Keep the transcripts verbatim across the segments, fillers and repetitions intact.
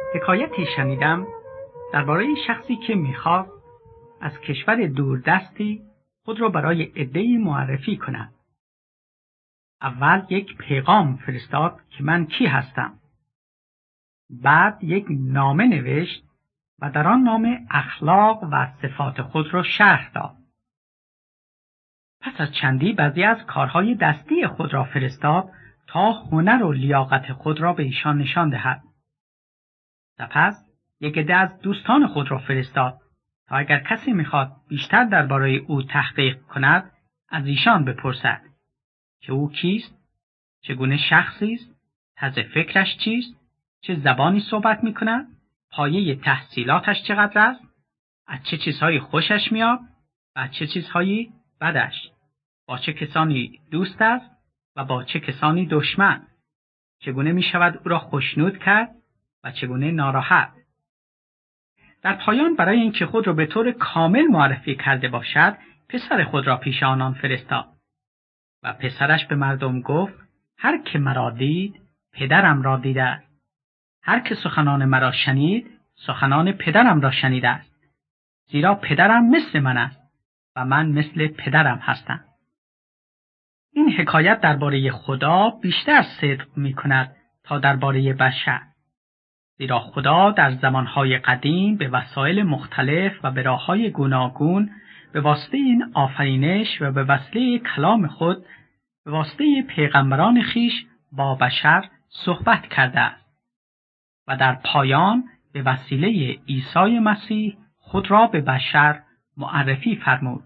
حکایتی شنیدم درباره شخصی که میخواست از کشور دوردستی خود را برای عده‌ای معرفی کند. اول یک پیغام فرستاد که من کی هستم. بعد یک نامه نوشت و در آن نامه اخلاق و صفات خود را شرح داد. پس از چندی بعضی از کارهای دستی خود را فرستاد تا هنر و لیاقت خود را به ایشان نشان دهد. سپس یک عده از دوستان خود را فرستاد تا اگر کسی میخواد بیشتر درباره او تحقیق کند از ایشان بپرسد که او کیست، چگونه شخصی است، طرز فکرش چیست، چه زبانی صحبت میکند، پایه تحصیلاتش چقدر است، از چه چیزهایی خوشش میاد و از چه چیزهایی بدش، با چه کسانی دوست است و با چه کسانی دشمن، چگونه میشود او را خوشنود کرد و چگونه ناراحت. در پایان برای اینکه خود را به طور کامل معرفی کرده باشد پسر خود را پیش آنان فرستاد و پسرش به مردم گفت هر که مرا دید پدرم را دیده است. هر که سخنان مرا شنید سخنان پدرم را شنیده است. زیرا پدرم مثل من است و من مثل پدرم هستم. این حکایت درباره خدا بیشتر صدق می کند تا درباره بشر. زیرا خدا در زمانهای قدیم به وسایل مختلف و به راههای گوناگون به واسطه این آفرینش و به وسیله کلام خود به واسطه پیغمبران خیش با بشر صحبت کرده است و در پایان به وسیله عیسی مسیح خود را به بشر معرفی فرمود.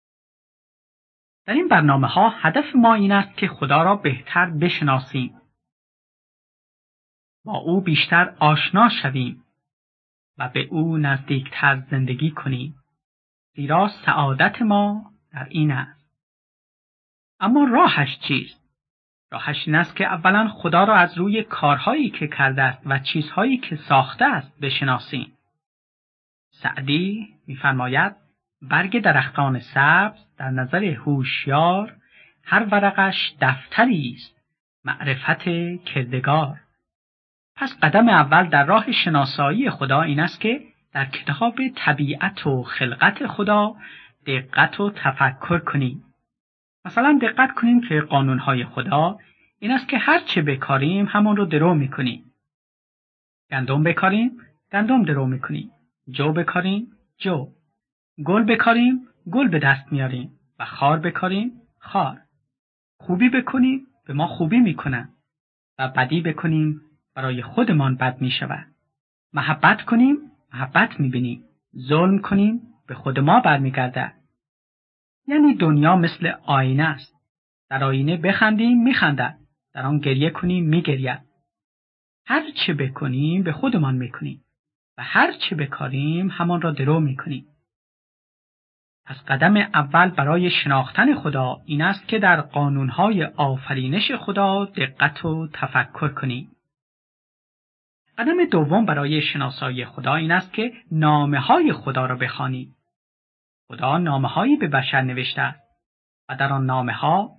در این برنامه ها هدف ما این است که خدا را بهتر بشناسیم، با او بیشتر آشنا شویم و به او نزدیکتر زندگی کنیم، زیرا سعادت ما در این است. اما راهش چیست؟ راهش این است که اولا خدا را از روی کارهایی که کرده است و چیزهایی که ساخته است بشناسیم. سعدی می‌فرماید برگ درختان سبز در نظر هوشیار هر ورقش دفتری است معرفت کردگار. پس قدم اول در راه شناسایی خدا این است که در کتاب طبیعت و خلقت خدا دقت و تفکر کنیم. مثلا دقت کنیم که قانونهای خدا این است که هر چه بکاریم همون رو درو میکنیم. گندم بکاریم، گندم درو میکنیم. جو بکاریم، جو. گل بکاریم، گل به دست میاریم و خار بکاریم، خار. خوبی بکنیم، به ما خوبی میکنن و بدی بکنیم برای خودمان بد میشود. محبت کنیم، محبت میبینیم. ظلم کنیم، به خود ما برمیگرده. یعنی دنیا مثل آینه است. در آینه بخندیم میخندد، در آن گریه کنیم میگرید. هر چه بکنیم به خودمان میکنیم و هر چه بکاریم همان را درو میکنیم. پس قدم اول برای شناختن خدا این است که در قانونهای آفرینش خدا دقت و تفکر کنیم. قدم دوم برای شناسایی خدا این است که نامه‌های خدا را بخوانیم. خدا نامه‌هایی به بشر نوشته است و در آن نامه‌ها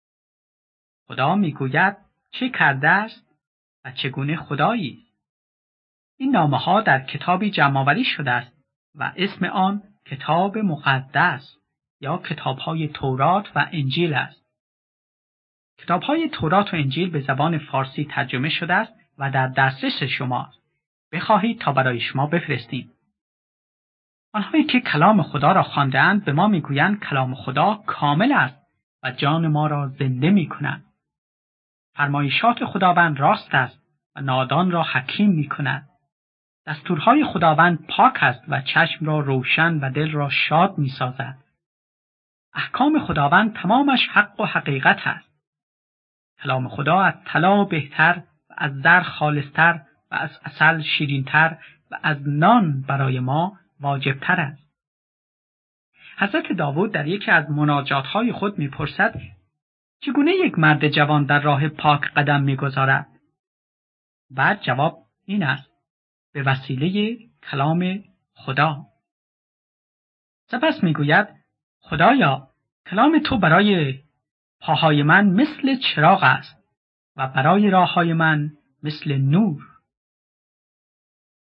خدا میگوید چه کرده است و چگونه خدایی است. این نامه‌ها در کتابی جمع‌آوری شده است و اسم آن کتاب مقدس یا کتاب‌های تورات و انجیل است. کتاب‌های تورات و انجیل به زبان فارسی ترجمه شده است و در دسترس شماست. بخواهید تا برای شما بفرستیم. آنهایی که کلام خدا را خوانده‌اند به ما میگویند کلام خدا کامل است و جان ما را زنده میکند. فرمایشات خداوند راست است و نادان را حکیم میکند. دستورهای خداوند پاک است و چشم را روشن و دل را شاد میسازد. احکام خداوند تمامش حق و حقیقت است. کلام خدا از طلا بهتر و از زر خالصتر و از عسل شیرینتر و از نان برای ما واجبتر است. حضرت داوود در یکی از مناجاتهای خود میپرسد چگونه یک مرد جوان در راه پاک قدم میگذارد؟ بعد جواب این است به وسیله کلام خدا. سپس میگوید خدایا کلام تو برای پاهای من مثل چراغ است و برای راههای من مثل نور.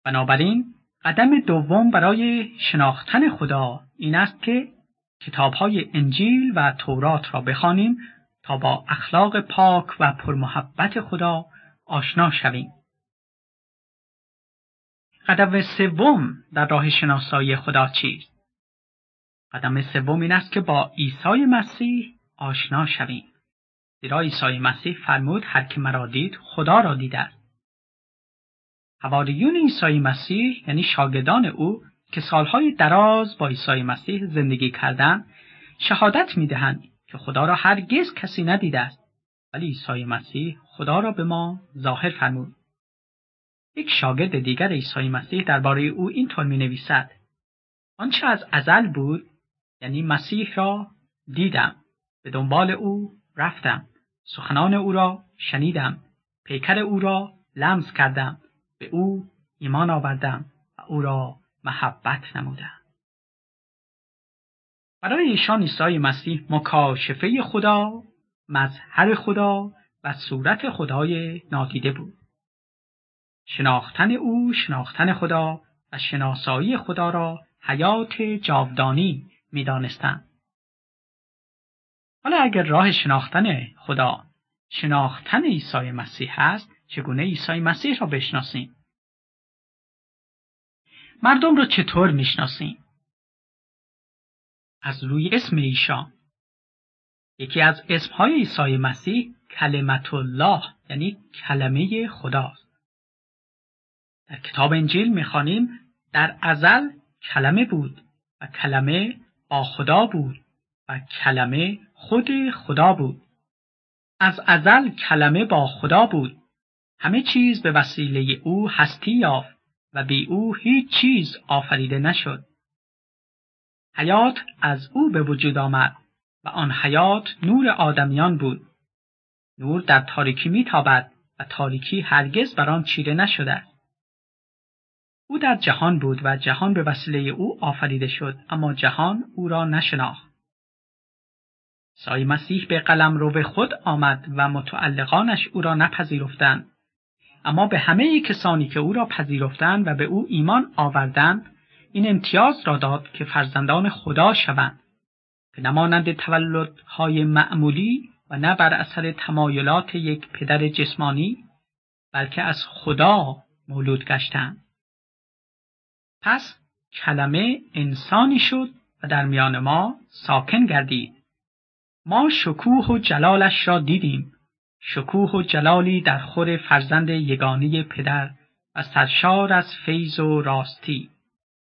بنابراین قدم دوم برای شناختن خدا این است که کتاب‌های انجیل و تورات را بخوانیم تا با اخلاق پاک و پرمحبت خدا آشنا شویم. قدم سوم در راه شناسایی خدا چیست؟ قدم سوم این است که با عیسی مسیح آشنا شویم. زیرا عیسی مسیح فرمود هر که مرا دید خدا را دیده است. حواریون عیسی مسیح یعنی شاگردان او که سالهای دراز با عیسی مسیح زندگی کردند شهادت می‌دهند که خدا را هرگز کسی ندیده است، ولی عیسی مسیح خدا را به ما ظاهر فرمود. یک شاگرد دیگر عیسی مسیح درباره او اینطور می‌نویسد: آنچه از ازل بود یعنی مسیح را دیدم، به دنبال او رفتم، سخنان او را شنیدم، پیکر او را لمس کردم، به او ایمان آوردم و او را محبت نمودم. برای ایشان عیسی مسیح مکاشفه خدا، مظهر خدا و صورت خدای نادیده بود. شناختن او، شناختن خدا و شناسایی خدا را حیات جاودانی می دانستند. حالا اگر راه شناختن خدا شناختن عیسی مسیح است، چگونه عیسی مسیح را بشناسیم؟ مردم را چطور میشناسیم؟ از روی اسم ایشان. یکی از اسمهای عیسی مسیح کلمت الله یعنی کلمه خداست. در کتاب انجیل میخوانیم در ازل کلمه بود و کلمه با خدا بود و کلمه خود خدا بود. از ازل کلمه با خدا بود. همه چیز به وسیله او هستی یافت و بی او هیچ چیز آفریده نشد. حیات از او به وجود آمد و آن حیات نور آدمیان بود. نور در تاریکی میتابد و تاریکی هرگز بر آن چیره نشده است. او در جهان بود و جهان به وسیله او آفریده شد، اما جهان او را نشناخت. عیسی مسیح به قلمرو خود آمد و متعلقانش او را نپذیرفتند، اما به همه کسانی که او را پذیرفتند و به او ایمان آوردند این امتیاز را داد که فرزندان خدا شوند، که نمانند تولدهای معمولی و نه بر اثر تمایلات یک پدر جسمانی، بلکه از خدا مولود گشتند. پس کلمه انسانی شد و در میان ما ساکن گردید. ما شکوه و جلالش را دیدیم، شکوه و جلالی در خور فرزند یگانه پدر و سرشار از فیض و راستی.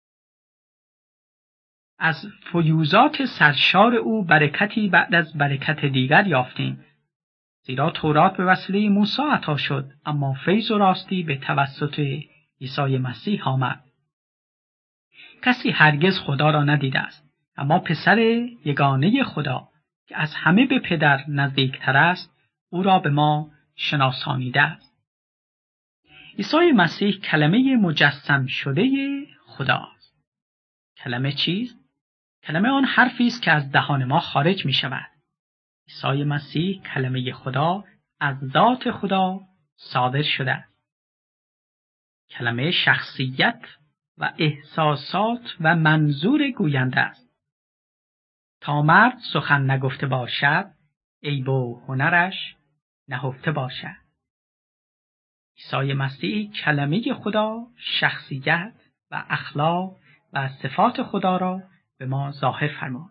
از فیوزات سرشار او برکتی بعد از برکت دیگر یافتیم، زیرا تورات به وسیله موسی عطا شد، اما فیض و راستی به توسط عیسی مسیح آمد. کسی هرگز خدا را ندیده است، اما پسر یگانه خدا که از همه به پدر نزدیکتر است او را به ما شناسانیده است. عیسی مسیح کلمه مجسم شده خداست. کلمه چیست؟ کلمه آن حرفی است که از دهان ما خارج می شود. عیسی مسیح کلمه خدا از ذات خدا صادر شده است. کلمه شخصیت و احساسات و منظور گوینده است. تا مرد سخن نگفته باشد، عیب و هنرش نهفته باشد. عیسی مسیح کلمه خدا شخصیت و اخلاق و صفات خدا را به ما ظاهر فرمود.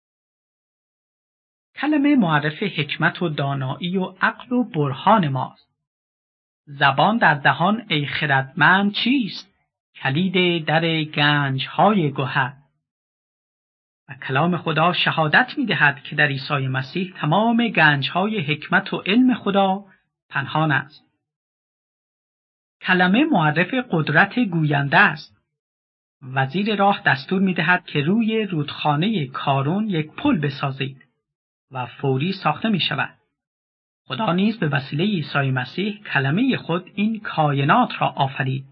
کلمه معرف حکمت و دانایی و عقل و برهان ماست. زبان در دهان ای خردمند چیست؟ کلید در گنج‌های گوهر. و کلام خدا شهادت می‌دهد که در عیسی مسیح تمام گنج‌های حکمت و علم خدا پنهان است. کلمه معرف قدرت گوینده است. وزیر راه دستور می‌دهد که روی رودخانه کارون یک پل بسازید و فوری ساخته می‌شود. خدا نیز به وسیله عیسی مسیح کلمه خود این کائنات را آفرید.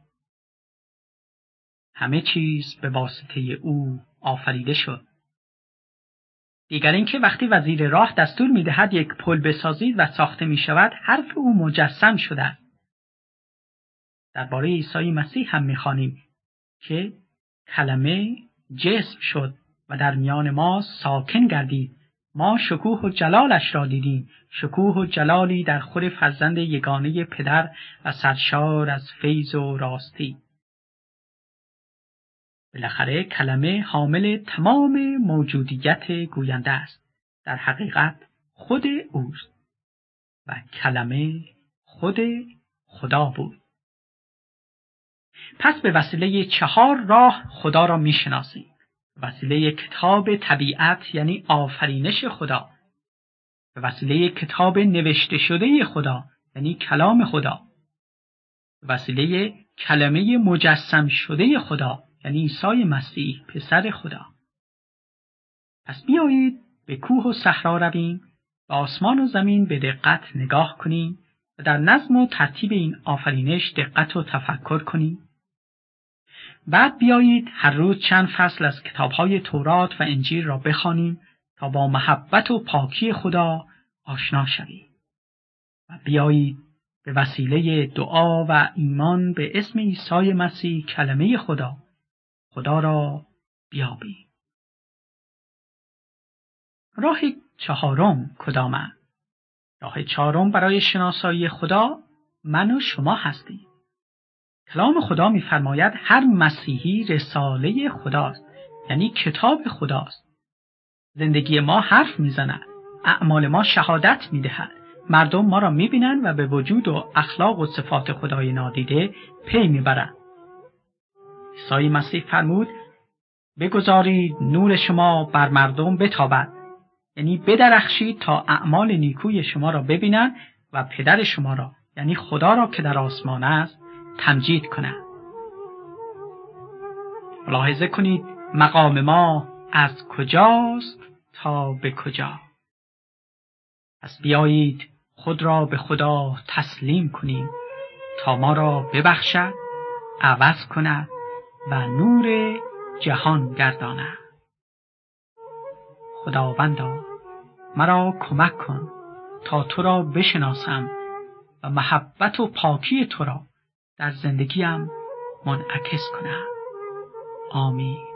همه چیز به واسطه او آفریده شد. دیگر اینکه وقتی وزیر راه دستور می‌دهد یک پل بسازید و ساخته می‌شود، حرف او مجسم شده است. درباره عیسی مسیح هم می‌خوانیم که کلمه جسم شد و در میان ما ساکن گردید. ما شکوه و جلالش را دیدیم، شکوه و جلالی در خور فرزند یگانه پدر و سرشار از فیض و راستی. بالاخره کلمه حامل تمام موجودیت گوینده است. در حقیقت خود اوست و کلمه خود خدا بود. پس به وسیله چهار راه خدا را می‌شناسیم. به وسیله کتاب طبیعت یعنی آفرینش خدا، به وسیله کتاب نوشته شده خدا یعنی کلام خدا، به وسیله کلمه مجسم شده خدا یعنی عیسی مسیح پسر خدا. پس بیایید به کوه و صحرا رویم، به آسمان و زمین به دقت نگاه کنیم و در نظم و ترتیب این آفرینش دقت و تفکر کنیم. بعد بیایید هر روز چند فصل از کتاب‌های تورات و انجیل را بخوانیم تا با محبت و پاکی خدا آشنا شویم. و بیایید به وسیله دعا و ایمان به اسم عیسی مسیح کلمه خدا، خدا را بیابیم. راه چهارم کدام است؟ راه چهارم برای شناسایی خدا من و شما هستیم. کلام خدا می‌فرماید هر مسیحی رساله خداست، یعنی کتاب خداست. زندگی ما حرف می‌زند، اعمال ما شهادت می‌دهد. مردم ما را می‌بینند و به وجود و اخلاق و صفات خدای نادیده پی می‌برند. عیسی مسیح فرمود بگذارید نور شما بر مردم بتابد، یعنی بدرخشید تا اعمال نیکوی شما را ببینند و پدر شما را یعنی خدا را که در آسمان است تمجید کنند. ملاحظه کنید مقام ما از کجاست تا به کجا. پس بیایید خود را به خدا تسلیم کنیم تا ما را ببخشد، عوض کند و نور جهان گرداند. خداوندا مرا کمک کن تا تو را بشناسم و محبت و پاکی تو را در زندگیم منعکس کنم. آمین.